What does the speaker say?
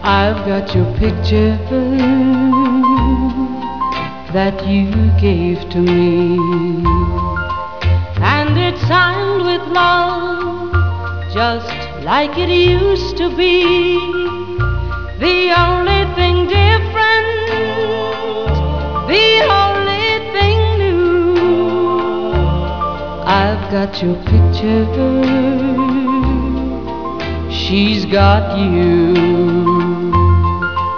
I've got your picture that you gave to me, and it's signed with love, just like it used to be. The only thing different, the only thing new, I've got your picture, she's got you.